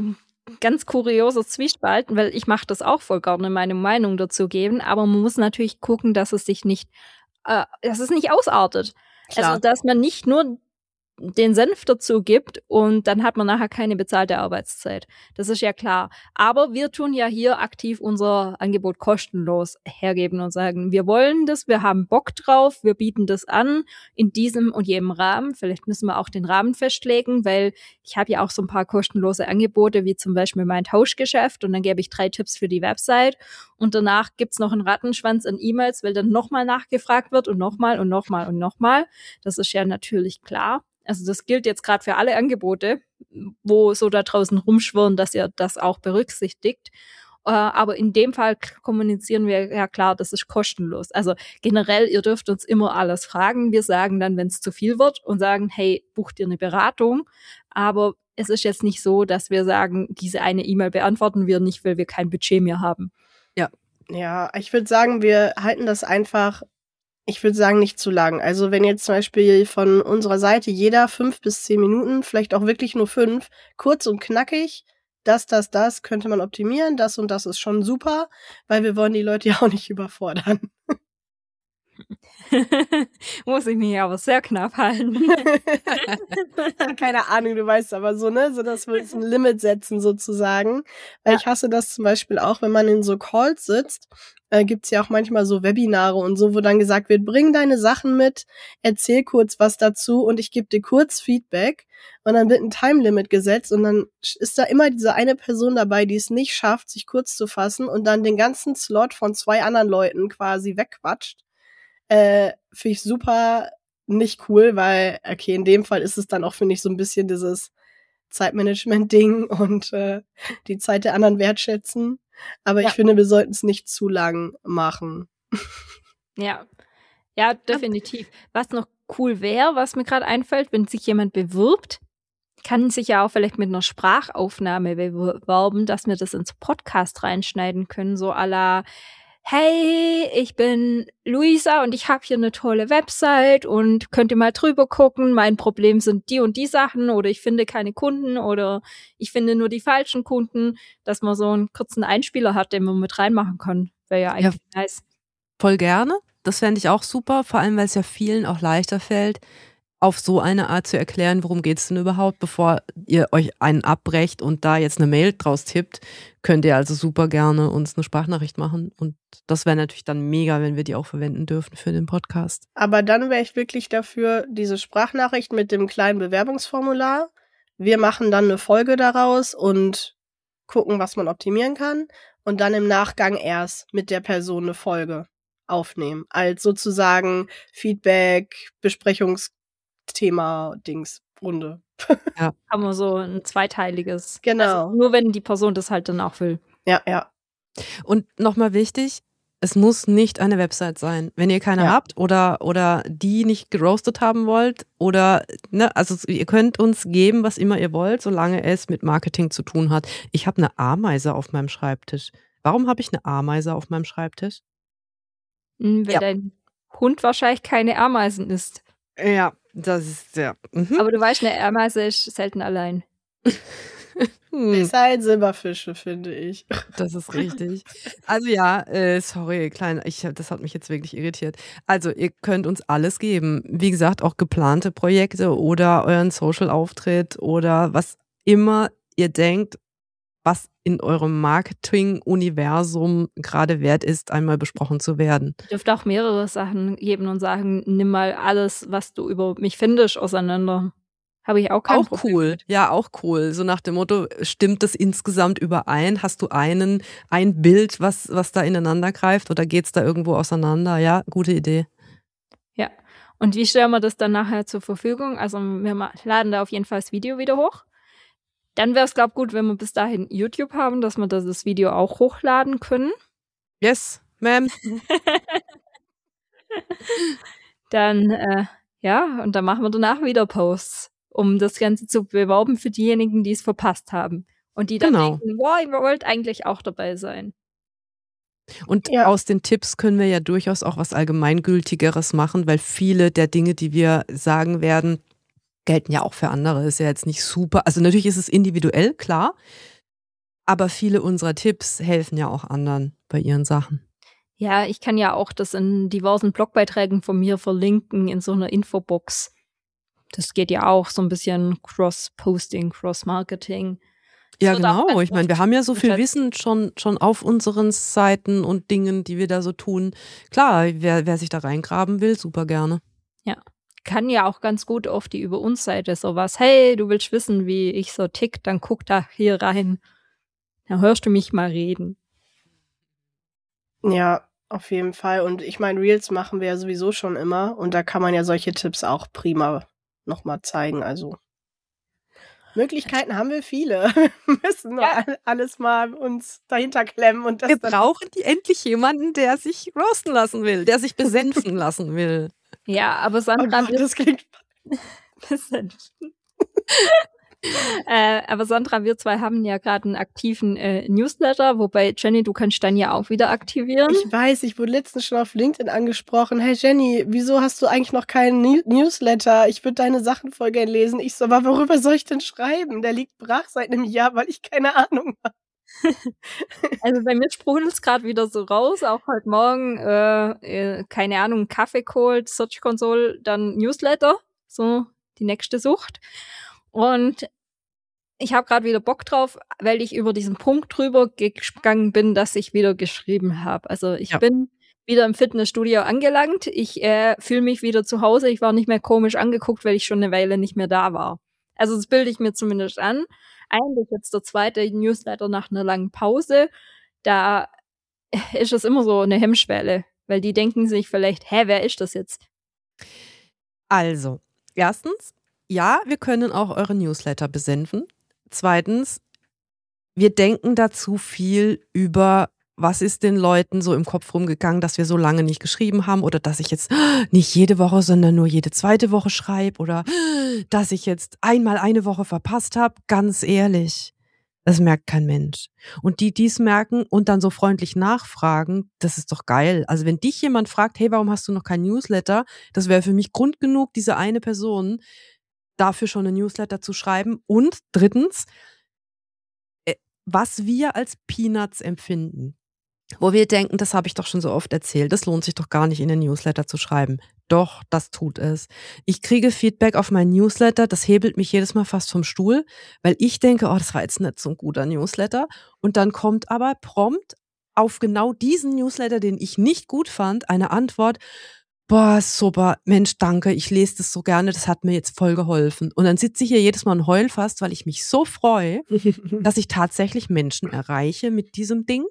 ganz kurioser Zwiespalt, weil ich mache das auch voll gerne, meine Meinung dazu geben, aber man muss natürlich gucken, dass es sich nicht, äh, dass es nicht ausartet. Klar. Also, dass man nicht nur den Senf dazu gibt und dann hat man nachher keine bezahlte Arbeitszeit. Das ist ja klar. Aber wir tun ja hier aktiv unser Angebot kostenlos hergeben und sagen, wir wollen das, wir haben Bock drauf, wir bieten das an in diesem und jedem Rahmen. Vielleicht müssen wir auch den Rahmen festlegen, weil ich habe ja auch so ein paar kostenlose Angebote, wie zum Beispiel mein Tauschgeschäft und dann gebe ich drei Tipps für die Website und danach gibt's noch einen Rattenschwanz an E-Mails, weil dann nochmal nachgefragt wird und nochmal und nochmal und nochmal. Das ist ja natürlich klar. Also das gilt jetzt gerade für alle Angebote, wo so da draußen rumschwirren, dass ihr das auch berücksichtigt. Äh, aber in dem Fall kommunizieren wir ja klar, das ist kostenlos. Also generell, ihr dürft uns immer alles fragen. Wir sagen dann, wenn es zu viel wird und sagen, hey, bucht ihr eine Beratung? Aber es ist jetzt nicht so, dass wir sagen, diese eine E-Mail beantworten wir nicht, weil wir kein Budget mehr haben. Ja. Ja, ich würde sagen, wir halten das einfach, ich würde sagen, nicht zu lang. Also wenn jetzt zum Beispiel von unserer Seite jeder fünf bis zehn Minuten, vielleicht auch wirklich nur fünf, kurz und knackig, das, das, das könnte man optimieren, das und das ist schon super, weil wir wollen die Leute ja auch nicht überfordern. Muss ich mich aber sehr knapp halten. Keine Ahnung, du weißt aber so, ne? So, dass wir uns ein Limit setzen sozusagen. Weil Ja. ich hasse das zum Beispiel auch, wenn man in so Calls sitzt, äh, gibt's ja auch manchmal so Webinare und so, wo dann gesagt wird, bring deine Sachen mit, erzähl kurz was dazu und ich gebe dir kurz Feedback. Und dann wird ein Time-Limit gesetzt und dann ist da immer diese eine Person dabei, die es nicht schafft, sich kurz zu fassen und dann den ganzen Slot von zwei anderen Leuten quasi wegquatscht. Äh, finde ich super nicht cool, weil, okay, in dem Fall ist es dann auch, finde ich, so ein bisschen dieses Zeitmanagement-Ding und äh, die Zeit der anderen wertschätzen. Aber Ja. ich finde, wir sollten es nicht zu lang machen. Ja, ja, definitiv. Was noch cool wäre, was mir gerade einfällt, wenn sich jemand bewirbt, kann sich ja auch vielleicht mit einer Sprachaufnahme bewerben, dass wir das ins Podcast reinschneiden können, so à la, hey, ich bin Luisa und ich habe hier eine tolle Website und könnt ihr mal drüber gucken, mein Problem sind die und die Sachen oder ich finde keine Kunden oder ich finde nur die falschen Kunden, dass man so einen kurzen Einspieler hat, den man mit reinmachen kann. Wäre ja eigentlich ja. nice. Voll gerne. Das fände ich auch super, vor allem, weil es ja vielen auch leichter fällt, auf so eine Art zu erklären, worum geht es denn überhaupt, bevor ihr euch einen abbrecht und da jetzt eine Mail draus tippt, könnt ihr also super gerne uns eine Sprachnachricht machen und das wäre natürlich dann mega, wenn wir die auch verwenden dürfen für den Podcast. Aber dann wäre ich wirklich dafür, diese Sprachnachricht mit dem kleinen Bewerbungsformular. Wir machen dann eine Folge daraus und gucken, was man optimieren kann und dann im Nachgang erst mit der Person eine Folge aufnehmen. Als sozusagen Feedback, Besprechungsthema, Dings, Runde. Ja. Haben wir so ein zweiteiliges. Genau. Also nur wenn die Person das halt dann auch will. Ja, ja. Und nochmal wichtig, es muss nicht eine Website sein. Wenn ihr keine Ja. habt oder, oder die nicht geroastet haben wollt oder, ne, also ihr könnt uns geben, was immer ihr wollt, solange es mit Marketing zu tun hat. Ich habe eine Ameise auf meinem Schreibtisch. Warum habe ich eine Ameise auf meinem Schreibtisch? Weil ja. dein Hund wahrscheinlich keine Ameisen isst. Ja, das ist ja. Mhm. Aber du weißt, eine Ameise ist selten allein. Besser als Silberfische, finde ich. Das ist richtig. Also ja, äh, sorry, klein, ich, das hat mich jetzt wirklich irritiert. Also ihr könnt uns alles geben. Wie gesagt, auch geplante Projekte oder euren Social-Auftritt oder was immer ihr denkt, was in eurem Marketing-Universum gerade wert ist, einmal besprochen zu werden. Ihr dürft auch mehrere Sachen geben und sagen, nimm mal alles, was du über mich findest, auseinander. Habe ich auch kein Auch Problem cool, mit. ja, auch cool. So nach dem Motto, stimmt das insgesamt überein? Hast du einen, ein Bild, was, was da ineinander greift oder geht's da irgendwo auseinander? Ja, gute Idee. Ja, und wie stellen wir das dann nachher zur Verfügung? Also wir laden da auf jeden Fall das Video wieder hoch. Dann wäre es, glaube ich, gut, wenn wir bis dahin YouTube haben, dass wir das Video auch hochladen können. Yes, ma'am. Dann, äh, ja, und dann machen wir danach wieder Posts, um das Ganze zu bewerben für diejenigen, die es verpasst haben. Und die dann Genau. denken, wow, ich wollte eigentlich auch dabei sein. Und Ja. aus den Tipps können wir ja durchaus auch was Allgemeingültigeres machen, weil viele der Dinge, die wir sagen werden, gelten ja auch für andere. Ist ja jetzt nicht super. Also natürlich ist es individuell, klar. Aber viele unserer Tipps helfen ja auch anderen bei ihren Sachen. Ja, ich kann ja auch das in diversen Blogbeiträgen von mir verlinken, in so einer Infobox. Das geht ja auch so ein bisschen Cross-Posting, Cross-Marketing. Ja, wird auch genau. ganz Ich meine, wir haben ja so viel unterschätzt. Wissen schon, schon auf unseren Seiten und Dingen, die wir da so tun. Klar, wer, wer sich da reingraben will, super gerne. Ja, kann ja auch ganz gut auf die Über uns Seite sowas. Hey, du willst wissen, wie ich so tick, dann guck da hier rein. Dann hörst du mich mal reden. Ja, auf jeden Fall. Und ich meine, Reels machen wir ja sowieso schon immer. Und da kann man ja solche Tipps auch prima nochmal zeigen. Also Möglichkeiten haben wir viele. Wir müssen nur Ja. all- alles mal uns dahinter klemmen und das Wir dann. brauchen die endlich jemanden, der sich roasten lassen will, der sich besänfen lassen will. Ja, aber Oh Sandra Gott, wird das klingt. äh, aber Sandra, wir zwei haben ja gerade einen aktiven äh, Newsletter, wobei Jenny, du kannst dann ja auch wieder aktivieren. Ich weiß, ich wurde letztens schon auf LinkedIn angesprochen. Hey Jenny, wieso hast du eigentlich noch keinen New- Newsletter? Ich würde deine Sachen voll gern lesen. Ich so, aber worüber soll ich denn schreiben? Der liegt brach seit einem Jahr, weil ich keine Ahnung habe. Also bei mir sprudelt es gerade wieder so raus, auch heute Morgen, äh, äh, keine Ahnung, Kaffee geholt, Search Console, dann Newsletter, so die nächste Sucht. Und ich habe gerade wieder Bock drauf, weil ich über diesen Punkt drüber gegangen bin, dass ich wieder geschrieben habe. Also ich Ja. bin wieder im Fitnessstudio angelangt. Ich äh, fühle mich wieder zu Hause. Ich war nicht mehr komisch angeguckt, weil ich schon eine Weile nicht mehr da war. Also das bilde ich mir zumindest an. Eigentlich jetzt der zweite Newsletter nach einer langen Pause. Da ist es immer so eine Hemmschwelle, weil die denken sich vielleicht, hä, wer ist das jetzt? Also, erstens, ja, wir können auch eure Newsletter besenden. Zweitens, wir denken da zu viel über, was ist den Leuten so im Kopf rumgegangen, dass wir so lange nicht geschrieben haben oder dass ich jetzt nicht jede Woche, sondern nur jede zweite Woche schreibe oder dass ich jetzt einmal eine Woche verpasst habe. Ganz ehrlich, das merkt kein Mensch. Und die, die es merken und dann so freundlich nachfragen, das ist doch geil. Also wenn dich jemand fragt, hey, warum hast du noch kein Newsletter? Das wäre für mich Grund genug, diese eine Person dafür schon ein Newsletter zu schreiben. Und drittens, was wir als Peanuts empfinden, wo wir denken, das habe ich doch schon so oft erzählt, das lohnt sich doch gar nicht in den Newsletter zu schreiben. Doch, das tut es. Ich kriege Feedback auf meinen Newsletter, das hebelt mich jedes Mal fast vom Stuhl, weil ich denke, oh, das war jetzt nicht so ein guter Newsletter. Und dann kommt aber prompt auf genau diesen Newsletter, den ich nicht gut fand, eine Antwort, boah, super, Mensch, danke, ich lese das so gerne, das hat mir jetzt voll geholfen. Und dann sitze ich hier jedes Mal und heul fast, weil ich mich so freue, dass ich tatsächlich Menschen erreiche mit diesem Ding.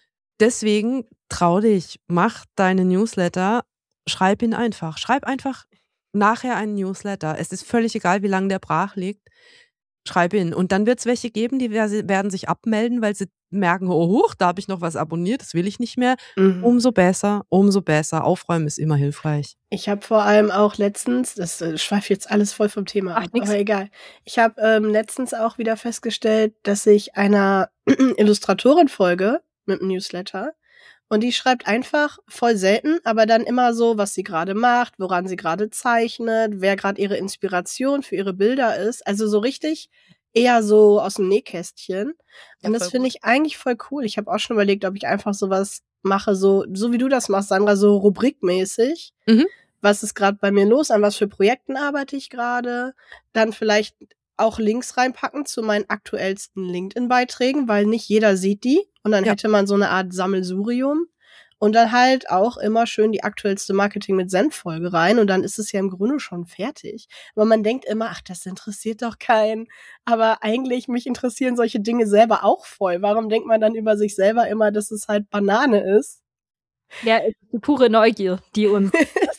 Deswegen trau dich, mach deine Newsletter, schreib ihn einfach. Schreib einfach nachher einen Newsletter. Es ist völlig egal, wie lange der brach liegt. Schreib ihn. Und dann wird es welche geben, die werden sich abmelden, weil sie merken, oh, huch, da habe ich noch was abonniert, das will ich nicht mehr. Mhm. Umso besser, umso besser. Aufräumen ist immer hilfreich. Ich habe vor allem auch letztens, das äh, schweift jetzt alles voll vom Thema ab, Ach, aber egal. Ich habe ähm, letztens auch wieder festgestellt, dass ich einer Illustratorin folge mit einem Newsletter. Und die schreibt einfach voll selten, aber dann immer so, was sie gerade macht, woran sie gerade zeichnet, wer gerade ihre Inspiration für ihre Bilder ist. Also so richtig eher so aus dem Nähkästchen. Und ja, das finde ich eigentlich voll cool. Ich habe auch schon überlegt, ob ich einfach sowas mache, so so wie du das machst, Sandra, so rubrikmäßig. Mhm. Was ist gerade bei mir los? An was für Projekten arbeite ich gerade? Dann vielleicht auch Links reinpacken zu meinen aktuellsten LinkedIn-Beiträgen, weil nicht jeder sieht die. Und dann ja. hätte man so eine Art Sammelsurium. Und dann halt auch immer schön die aktuellste Marketing mit Senf-Folge rein. Und dann ist es ja im Grunde schon fertig. Aber man denkt immer, ach, das interessiert doch keinen. Aber eigentlich, mich interessieren solche Dinge selber auch voll. Warum denkt man dann über sich selber immer, dass es halt Banane ist? Ja, es ist die pure Neugier, die uns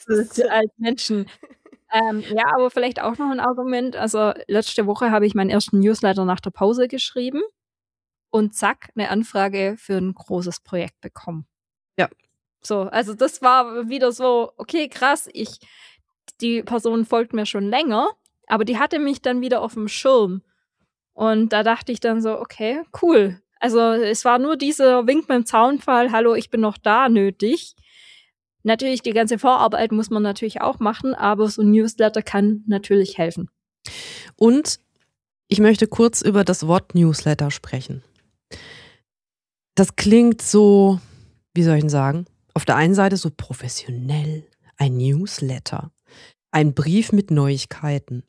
als Menschen... Ähm, ja, aber vielleicht auch noch ein Argument. Also letzte Woche habe ich meinen ersten Newsletter nach der Pause geschrieben und zack, eine Anfrage für ein großes Projekt bekommen. Ja. So, also das war wieder so, okay, krass, ich, die Person folgt mir schon länger, aber die hatte mich dann wieder auf dem Schirm. Und da dachte ich dann so, okay, cool. Also es war nur dieser Wink mit dem Zaunpfahl, hallo, ich bin noch da, nötig. Natürlich, die ganze Vorarbeit muss man natürlich auch machen, aber so ein Newsletter kann natürlich helfen. Und ich möchte kurz über das Wort Newsletter sprechen. Das klingt so, wie soll ich denn sagen, auf der einen Seite so professionell, ein Newsletter, ein Brief mit Neuigkeiten.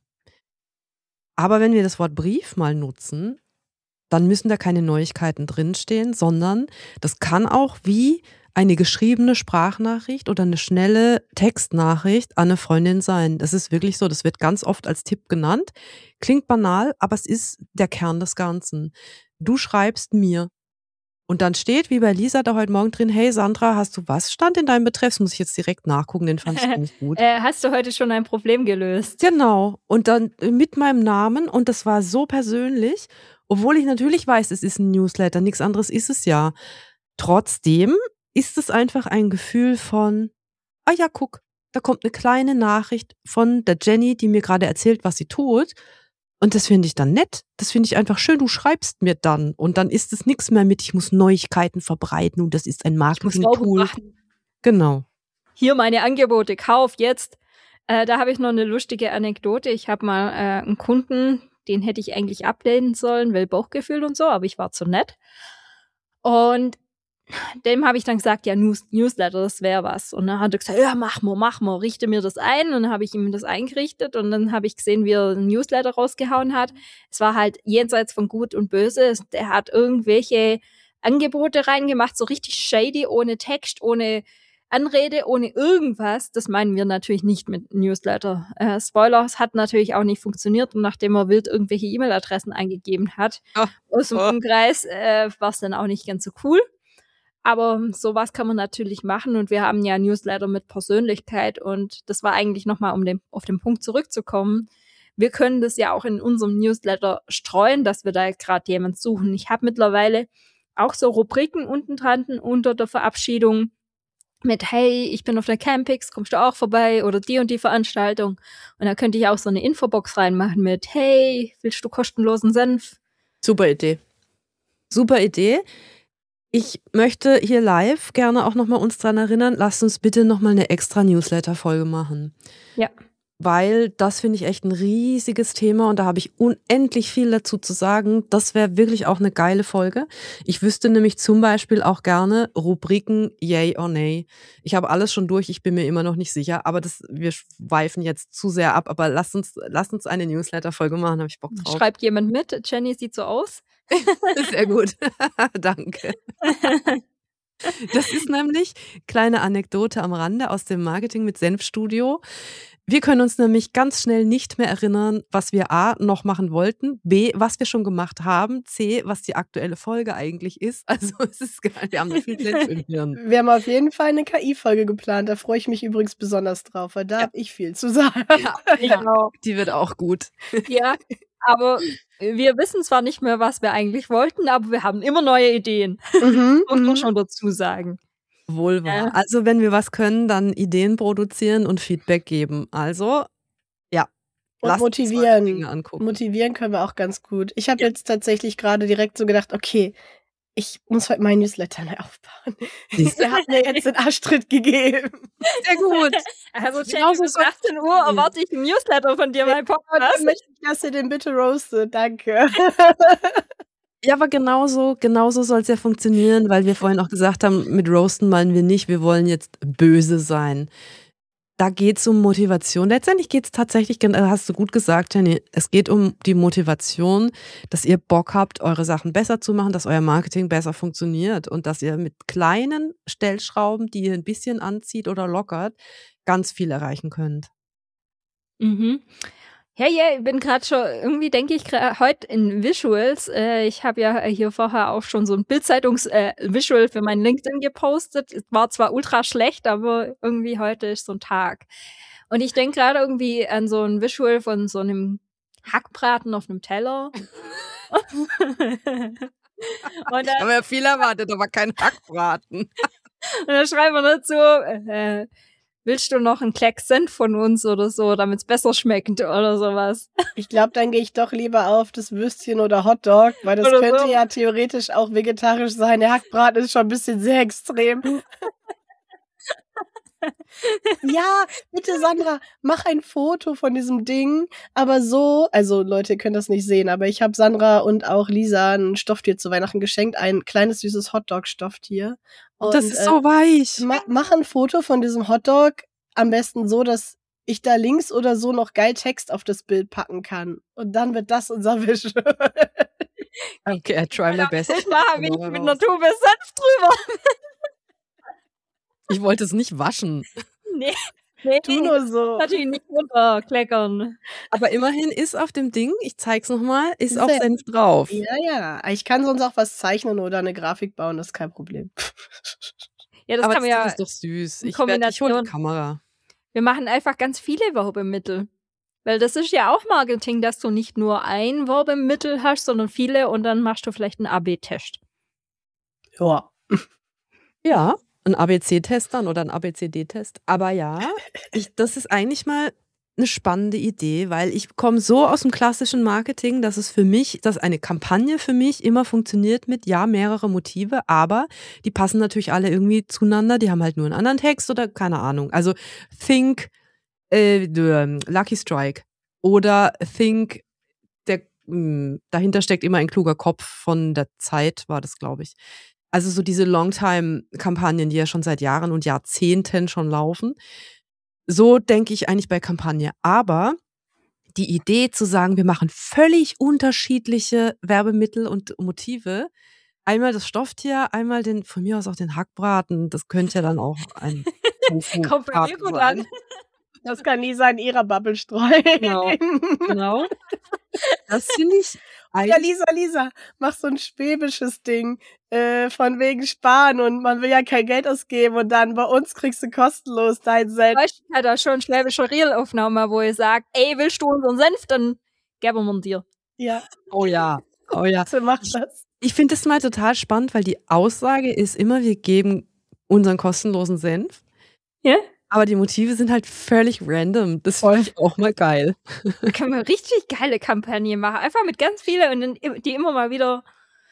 Aber wenn wir das Wort Brief mal nutzen, dann müssen da keine Neuigkeiten drinstehen, sondern das kann auch wie eine geschriebene Sprachnachricht oder eine schnelle Textnachricht an eine Freundin sein. Das ist wirklich so, das wird ganz oft als Tipp genannt. Klingt banal, aber es ist der Kern des Ganzen. Du schreibst mir und dann steht, wie bei Lisa da heute Morgen drin, hey Sandra, hast du was stand in deinem Betreff? Das muss ich jetzt direkt nachgucken, den fand ich nicht gut. äh, hast du heute schon ein Problem gelöst? Genau, und dann mit meinem Namen und das war so persönlich, obwohl ich natürlich weiß, es ist ein Newsletter, nichts anderes ist es ja. Trotzdem ist es einfach ein Gefühl von, ah ja, guck, da kommt eine kleine Nachricht von der Jenny, die mir gerade erzählt, was sie tut. Und das finde ich dann nett. Das finde ich einfach schön. Du schreibst mir dann. Und dann ist es nichts mehr mit, ich muss Neuigkeiten verbreiten und das ist ein Marketing-Tool. Genau. Hier meine Angebote, kauf jetzt. Äh, da habe ich noch eine lustige Anekdote. Ich habe mal äh, einen Kunden, den hätte ich eigentlich ablehnen sollen, weil Bauchgefühl und so, aber ich war zu nett. Und dem habe ich dann gesagt, ja, News- Newsletter, das wäre was. Und dann hat er gesagt, ja, mach mal, mach mal, richte mir das ein. Und dann habe ich ihm das eingerichtet und dann habe ich gesehen, wie er ein Newsletter rausgehauen hat. Es war halt jenseits von Gut und Böse. Der hat irgendwelche Angebote reingemacht, so richtig shady, ohne Text, ohne Anrede, ohne irgendwas. Das meinen wir natürlich nicht mit Newsletter. Äh, Spoiler, es hat natürlich auch nicht funktioniert. Und nachdem er wild irgendwelche E-Mail-Adressen eingegeben hat, oh, aus dem oh. Umkreis, äh, war es dann auch nicht ganz so cool. Aber sowas kann man natürlich machen und wir haben ja Newsletter mit Persönlichkeit und das war eigentlich nochmal, um den, auf den Punkt zurückzukommen. Wir können das ja auch in unserem Newsletter streuen, dass wir da gerade jemanden suchen. Ich habe mittlerweile auch so Rubriken unten dran unter der Verabschiedung mit, hey, ich bin auf der Campix, kommst du auch vorbei oder die und die Veranstaltung. Und da könnte ich auch so eine Infobox reinmachen mit, hey, willst du kostenlosen Senf? Super Idee. Super Idee. Ich möchte hier live gerne auch nochmal uns dran erinnern, lasst uns bitte nochmal eine extra Newsletter-Folge machen. Ja. Weil das finde ich echt ein riesiges Thema und da habe ich unendlich viel dazu zu sagen. Das wäre wirklich auch eine geile Folge. Ich wüsste nämlich zum Beispiel auch gerne Rubriken Yay or Nay. Ich habe alles schon durch, ich bin mir immer noch nicht sicher, aber das, wir schweifen jetzt zu sehr ab. Aber lasst uns, lasst uns eine Newsletter-Folge machen, habe ich Bock drauf. Schreibt jemand mit? Jenny sieht so aus. Sehr gut. Danke. Das ist nämlich, kleine Anekdote am Rande aus dem Marketing mit Senfstudio. Wir können uns nämlich ganz schnell nicht mehr erinnern, was wir A, noch machen wollten, B, was wir schon gemacht haben, C, was die aktuelle Folge eigentlich ist. Also es ist geil, wir haben da viel Platz im Hirn. Wir haben auf jeden Fall eine K I-Folge geplant, da freue ich mich übrigens besonders drauf, weil da ja. habe ich viel zu sagen. Ja, ja, die wird auch gut. Ja, aber wir wissen zwar nicht mehr, was wir eigentlich wollten, aber wir haben immer neue Ideen. Mhm, muss man schon dazu sagen. Wohl wahr. Ja. Also wenn wir was können, dann Ideen produzieren und Feedback geben. Also, ja. Und motivieren. Dinge angucken. Motivieren können wir auch ganz gut. Ich habe ja. jetzt tatsächlich gerade direkt so gedacht, okay, ich muss heute meinen Newsletter neu aufbauen. Der hat mir jetzt den Arschtritt gegeben. Sehr gut. Also Jenny, bis achtzehn Uhr erwarte ich einen Newsletter von dir, mein Podcast. Dann möchte ich, dass ihr den bitte roastet. Danke. Ja, aber genauso, genauso soll es ja funktionieren, weil wir vorhin auch gesagt haben, mit Roasten meinen wir nicht, wir wollen jetzt böse sein. Da geht es um Motivation. Letztendlich geht es tatsächlich, hast du gut gesagt, Jenny, es geht um die Motivation, dass ihr Bock habt, eure Sachen besser zu machen, dass euer Marketing besser funktioniert und dass ihr mit kleinen Stellschrauben, die ihr ein bisschen anzieht oder lockert, ganz viel erreichen könnt. Mhm. Ja, ja, ich bin gerade schon, irgendwie denke ich gerade heute in Visuals. Äh, ich habe ja hier vorher auch schon so ein Bildzeitungs-Visual äh, für mein LinkedIn gepostet. Es war zwar ultra schlecht, aber irgendwie heute ist so ein Tag. Und ich denke gerade irgendwie an so ein Visual von so einem Hackbraten auf einem Teller. Und dann, ich habe ja viel erwartet, aber kein Hackbraten. Und dann schreiben wir dazu, äh, willst du noch einen Klecks Senf von uns oder so, damit es besser schmeckt oder sowas? Ich glaube, dann gehe ich doch lieber auf das Würstchen oder Hotdog, weil das oder könnte so. Ja theoretisch auch vegetarisch sein. Der Hackbraten ist schon ein bisschen sehr extrem. Ja, bitte Sandra, mach ein Foto von diesem Ding, aber so, also Leute, ihr könnt das nicht sehen, aber ich habe Sandra und auch Lisa ein Stofftier zu Weihnachten geschenkt, ein kleines süßes Hotdog-Stofftier. Und das ist so weich. Ma- mach ein Foto von diesem Hotdog, am besten so, dass ich da links oder so noch geil Text auf das Bild packen kann. Und dann wird das unser Visual. Okay, I try my best. Ich mache mich mit einer Tube Senf drüber. Ich wollte es nicht waschen. Nee, nee, tu nur so. Natürlich nicht runterkleckern. Aber immerhin ist auf dem Ding, ich zeig's nochmal, ist auch Senf drauf. Ja, ja. Ich kann sonst auch was zeichnen oder eine Grafik bauen, das ist kein Problem. Ja, das aber kann man ja. Das ist doch süß. Ich werde ich hole die Kamera. Wir machen einfach ganz viele Werbemittel. Weil das ist ja auch Marketing, dass du nicht nur ein Werbemittel hast, sondern viele und dann machst du vielleicht einen A B Test. Ja. Ja. Ein A B C-Test dann oder ein A B C D-Test. Aber ja, ich, das ist eigentlich mal eine spannende Idee, weil ich komme so aus dem klassischen Marketing, dass es für mich, dass eine Kampagne für mich immer funktioniert mit, ja, mehrere Motive, aber die passen natürlich alle irgendwie zueinander, die haben halt nur einen anderen Text oder keine Ahnung. Also Think äh, Lucky Strike oder Think der mh, dahinter steckt immer ein kluger Kopf von der Zeit, war das, glaube ich. Also so diese Longtime-Kampagnen, die ja schon seit Jahren und Jahrzehnten schon laufen. So denke ich eigentlich bei Kampagne. Aber die Idee zu sagen, wir machen völlig unterschiedliche Werbemittel und Motive, einmal das Stofftier, einmal den, von mir aus auch den Hackbraten, das könnte ja dann auch ein Kommt bei mir gut an. Das kann Lisa in ihrer Bubble streuen. Genau, genau. Das finde ich Ja, Lisa, Lisa, mach so ein schwäbisches Ding, äh, von wegen Sparen und man will ja kein Geld ausgeben und dann bei uns kriegst du kostenlos dein Senf. Ich hatte da schon schwäbische Reelaufnahme, wo ihr sagt, ey, willst du unseren Senf, dann geben wir ihn dir. Ja. Oh ja, oh ja. So macht das. Ich finde das mal total spannend, weil die Aussage ist immer, wir geben unseren kostenlosen Senf. Ja? Aber die Motive sind halt völlig random. Das finde ich auch mal geil. Da können wir richtig geile Kampagne machen. Einfach mit ganz vielen und dann die immer mal wieder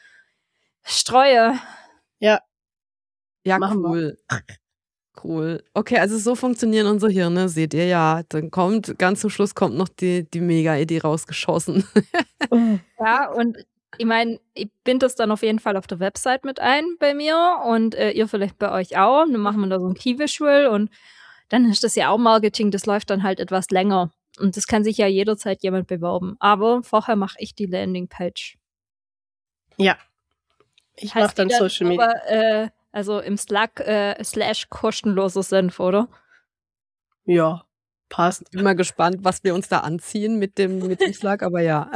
streue. Ja. Ja, Machen cool. Cool. Okay, also so funktionieren unsere Hirne, seht ihr ja. Dann kommt, ganz zum Schluss kommt noch die, die Mega-Idee rausgeschossen. Ja, und ich meine, ich binde das dann auf jeden Fall auf der Website mit ein bei mir und äh, ihr vielleicht bei euch auch. Dann machen wir da so ein Key-Visual und dann ist das ja auch Marketing, das läuft dann halt etwas länger. Und das kann sich ja jederzeit jemand bewerben. Aber vorher mache ich die Landingpage. Ja. Ich mache dann Social Media. Aber, äh, also im Slack äh, slash kostenloser Senf, oder? Ja, passt. Ich bin mal gespannt, was wir uns da anziehen mit dem, mit dem Slack, aber ja.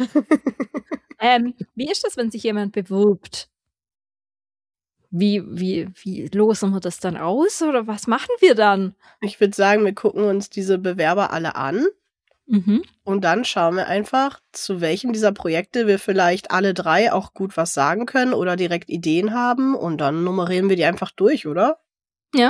ähm, wie ist das, wenn sich jemand bewirbt? Wie, wie, wie losen wir das dann aus oder was machen wir dann? Ich würde sagen, wir gucken uns diese Bewerber alle an Mhm. und dann schauen wir einfach, zu welchem dieser Projekte wir vielleicht alle drei auch gut was sagen können oder direkt Ideen haben und dann nummerieren wir die einfach durch, oder? Ja.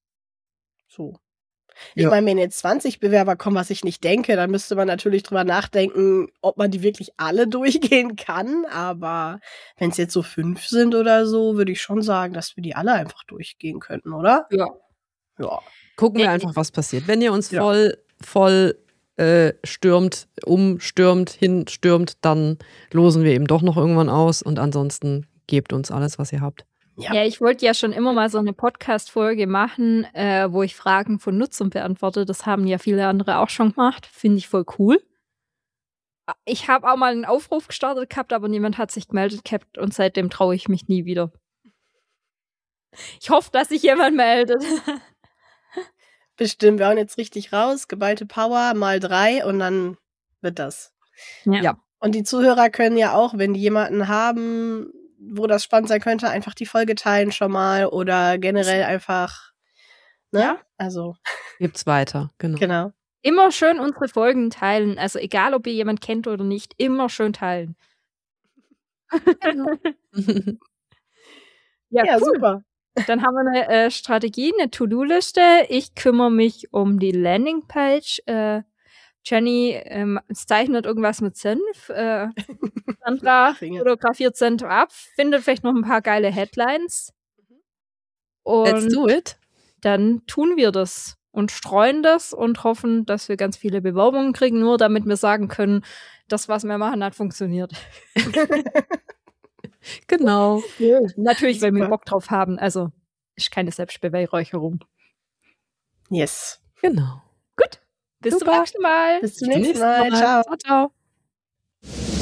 So. Ich Ja. meine, wenn jetzt zwanzig Bewerber kommen, was ich nicht denke, dann müsste man natürlich drüber nachdenken, ob man die wirklich alle durchgehen kann. Aber wenn es jetzt so fünf sind oder so, würde ich schon sagen, dass wir die alle einfach durchgehen könnten, oder? Ja. Ja. Gucken wir Nee. einfach, was passiert. Wenn ihr uns Ja. voll, voll äh, stürmt, umstürmt, hinstürmt, dann losen wir eben doch noch irgendwann aus und ansonsten gebt uns alles, was ihr habt. Ja. Ja, ich wollte ja schon immer mal so eine Podcast-Folge machen, äh, wo ich Fragen von Nutzern beantworte. Das haben ja viele andere auch schon gemacht. Finde ich voll cool. Ich habe auch mal einen Aufruf gestartet gehabt, aber niemand hat sich gemeldet gehabt und seitdem traue ich mich nie wieder. Ich hoffe, dass sich jemand meldet. Bestimmt, wir hauen jetzt richtig raus, geballte Power mal drei und dann wird das. Ja. Ja. Und die Zuhörer können ja auch, wenn die jemanden haben, wo das spannend sein könnte, einfach die Folge teilen schon mal oder generell einfach, ne? Ja. Also, Gebt's weiter, genau. genau. Immer schön unsere Folgen teilen. Also egal, ob ihr jemand kennt oder nicht, immer schön teilen. Ja, Ja, cool. super. Dann haben wir eine äh, Strategie, eine To-Do-Liste. Ich kümmere mich um die Landingpage. Äh, Jenny ähm, zeichnet irgendwas mit Senf. Äh, Sandra Finger. fotografiert Senf ab, findet vielleicht noch ein paar geile Headlines. Let's Und do it. dann tun wir das und streuen das und hoffen, dass wir ganz viele Bewerbungen kriegen, nur damit wir sagen können, das, was wir machen, hat funktioniert. Genau. Natürlich, weil wir Super. Bock drauf haben. Also, ist keine Selbstbeweihräucherung. Yes. Genau. Gut, bis Super. zum nächsten Mal. Bis zum nächsten Mal. Ciao. Ciao, ciao.